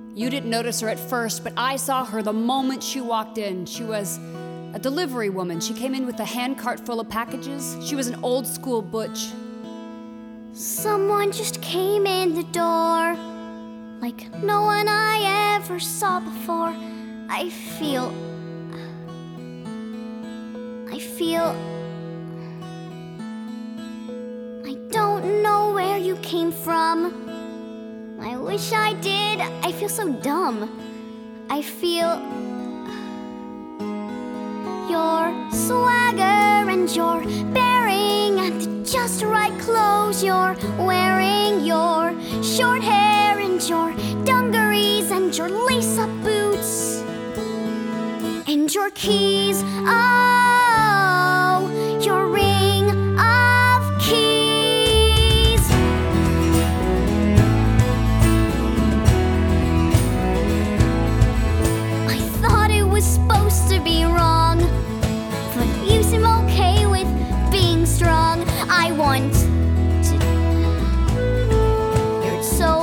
You didn't notice her at first, but I saw her the moment she walked in. She was a delivery woman. She came in with a handcart full of packages. She was an old school butch. Someone just came in the door, like no one I ever saw before. I feel I don't know where you came from. I wish I did. I feel so dumb. I feel your swagger and your bearing and the just right clothes you're wearing, your short hair and your dungarees and your lace-up boots and your keys. Oh, your ring of keys. I thought it was supposed to be wrong, but you seem okay with being strong. I want to. You're so.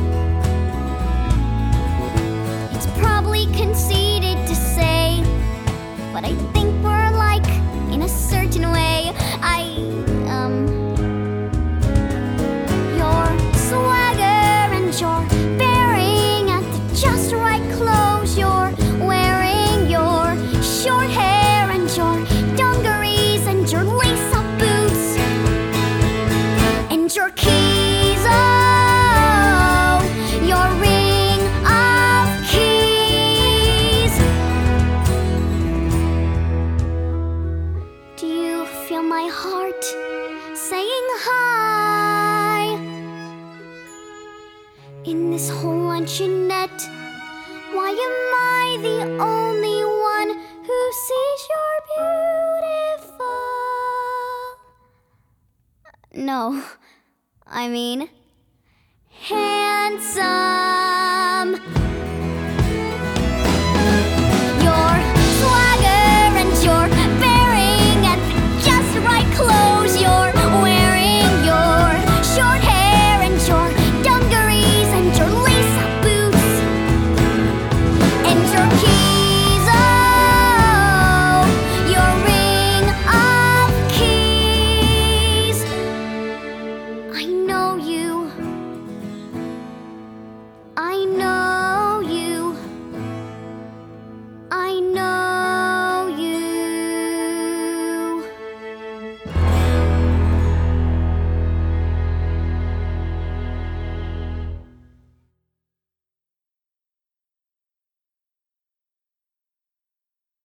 It's probably conceited to say, but I think we're like in a certain way. Your swagger and your bearing and the just right clothes you're wearing, your short hair and your dungarees and your lace-up boots and your keys. Oh, your ring of keys. Do you feel my heart saying hi? In this whole luncheonette, why am I the only one who sees you're beautiful? No, I mean handsome.